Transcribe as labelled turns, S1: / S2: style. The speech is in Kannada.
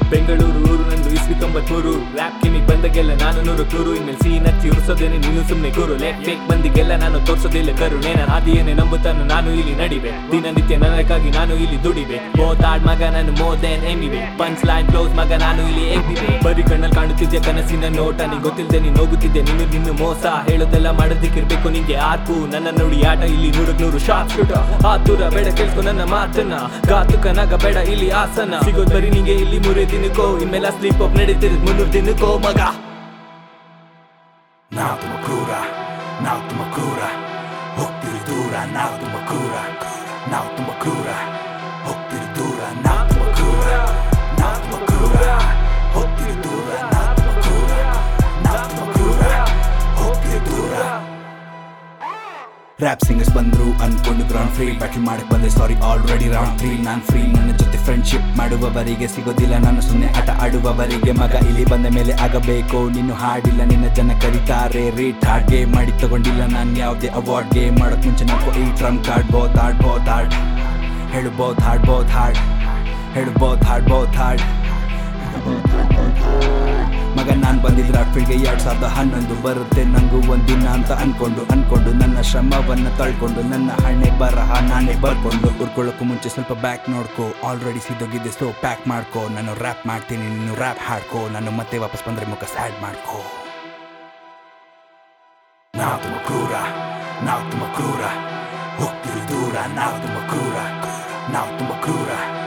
S1: ಬೆಂಗಳೂರು ಊರು ನಂದು ಇಸ್ವಿ 93 ರ್ಯಾಪ್ ಕಿಮಿಗ್ ಬಂದಾಗೆಲ್ಲ ನಾನು 100 ಕ್ರೂರು ಇನ್ಮೇಲೆ ಸೀನ್ ಹಚ್ಚಿ ಉರ್ಸೋದೇನೆ ನೀನು ಸುಮ್ನೆ ಕೂರು ಲೆಫ್ಟ್ ಫೇಕ್ ಮಂದಿಗೆಲ್ಲ ನಾನು ತೋರ್ಸೋದಿಲ್ಲ ಕರುಣೆ ನಾನು ಹಾದಿಯೇನೆ ನಂಬುತ್ತಾನು ನಾನು ಇಲ್ಲಿ ನಡಿವೆ ದಿನನಿತ್ಯ ನನಗಾಗಿ ನಾನು ಇಲ್ಲಿ ದುಡಿವೆ ಮೋತಾಡ್ ಮಗ ನಾನು ಮೋರ್ ದೆನ್ ಎಮಿವೆ ಪಂಚ್ ಲೈನ್ ಕ್ಲೋಸ್ ಮಗ ನಾನು ಇಲ್ಲಿ ಎಮಿವೆ ಬರೀ ಕಣ್ಣಲ್ಲಿ ಕಾಣುತ್ತಿದ್ದೆ ಕನಸಿನ ನೋಟ ನೀ ಗೊತ್ತಿಲ್ಲದೆ ನೀನು ಹೋಗುತ್ತಿದ್ದೆ ನಿನ್ನ ಮೋಸ ಹೇಳೋದೆಲ್ಲ ಮಾಡೋದಕ್ಕಿರ್ಬೇಕು ನಿಂಗೆ ಆರ್ಕು ನನ್ನ ನೋಡಿ ಆಟ ಇಲ್ಲಿ 100 ಶಾರ್ಟ್ ಶೂಟ ಆತುರ ಬೇಡ ಕೇಳ್ಕೊ ನನ್ನ ಮಾತನ್ನ ಘಾತುಕನಾಗ ಬೇಡ ಇಲ್ಲಿ ಆಸನ ಸಿಗೋದ್ ಬರೀ ನಿಂಗೆ ಇಲ್ಲಿ 3 ದಿನಕ್ಕೋ ಇನ್ಮೇಲೆ ಸ್ಲೀಪ್ ಅಪ್ ನಡೀತಿರೋದು 300 ದಿನಕ್ಕೋ ಮಗ
S2: ನಾವು ತುಂಬ ಕ್ರೂರ ನಾವು ತುಂಬ ಕ್ರೂರ ಹೋಗ್ತಿರಿ ದೂರ ನಾವು ತುಂಬ ಕ್ರೂರ ನಾವು ತುಂಬ ಕ್ರೂರ ಹೋಗ್ತಿರಿ ದೂರ ನಾವು ತುಂಬ ಕ್ರೂರ ನಾವು ತುಂಬ ಕ್ರೂರ ಹೋಗ್ತಿರಿ ದೂರ ನಾವು ತುಂಬ ಕ್ರೂರ ನಾವು ತುಂಬ ಕ್ರೂರ ಹೋಗ್ತಿರಿ ದೂರ ರ್ಯಾಪ್ ಸಿಂಗರ್ಸ್ ಬಂದ್ರು ಅನ್ಕೊಂಡು ಗ್ರೌಂಡ್ ಫ್ರೀ ಬ್ಯಾಟಲ್ ಮಾಡಕ್ ಬಂದೆ ಸಾರಿ ಆಲ್ರೆಡಿ ರೌಂಡ್ 3 ನಾನ್ ಫ್ರೀ ನನ್ನ ಜೊತೆ ಫ್ರೆಂಡ್ಶಿಪ್ ಮಾಡುವವರಿಗೆ ಸಿಗೋದಿಲ್ಲ ನಾನು ಸುಮ್ಮನೆ ಆಟ ಆಡುವವರಿಗೆ ಮಗ ಇಲ್ಲಿ ಬಂದ ಮೇಲೆ ಆಗಬೇಕು ನೀನು ಹಾಡಿಲ್ಲ ನಿನ್ನ ಜನ ಕರೀತಾರೆ ರೇಟ್ ಹಾಡ್ಗೆ ಮಾಡಿ ತಗೊಂಡಿಲ್ಲ ನಾನು ಯಾವುದೇ ಅವಾರ್ಡ್ಗೆ ಮಾಡೋಕ್ ಮುಂಚೆ ನಾವು ಈ ಡ್ರಮ್ ಕಾರ್ಡ್ ಬೋತ್ ಹಾಡ್ ಹೇಳ್ಬೋದು ಹಾಡ್ ಹೇಳ್ಬೋದು ಹಾಡ್ ಮಗ ನಾನು ಬಂದಿದ್ದ ರಾಪ್ ಫೀಲ್ಡ್ಗೆ 2011 ಬರುತ್ತೆ ನಂಗೂ ಒಂದಿನ ಅಂತ ಅನ್ಕೊಂಡು ನನ್ನ ಶ್ರಮವನ್ನ ತಳ್ಕೊಂಡು ನನ್ನ ಹಣೆ ಬರಹ ನಾನೇ ಬರ್ಕೊಂಡು ಉರ್ಕೊಳ್ಳೋಕ್ಕೂ ಮುಂಚೆ ಸ್ವಲ್ಪ ಬ್ಯಾಕ್ ನೋಡ್ಕೋ ಆಲ್ರೆಡಿ ಸಿದ್ದೋಗಿದ್ದೆ ಸ್ಲೋ ಪ್ಯಾಕ್ ಮಾಡ್ಕೋ ನಾನು ರ್ಯಾಪ್ ಮಾಡ್ತೀನಿ ನೀನು ರ್ಯಾಪ್ ಹಾಡ್ಕೋ ನಾನು ಮತ್ತೆ ವಾಪಸ್ ಬಂದ್ರೆ ಮುಖ ಸ್ಯಾಡ್ ಮಾಡ್ಕೋ ನಾವು ತುಂಬ ಕ್ರೂರ ನಾವು ತುಂಬ ಕ್ರೂರ ಹೋಗ್ತಿರಿ ದೂರ ನಾವು ತುಂಬ ಕ್ರೂರ ನಾವು ತುಂಬ ಕ್ರೂರ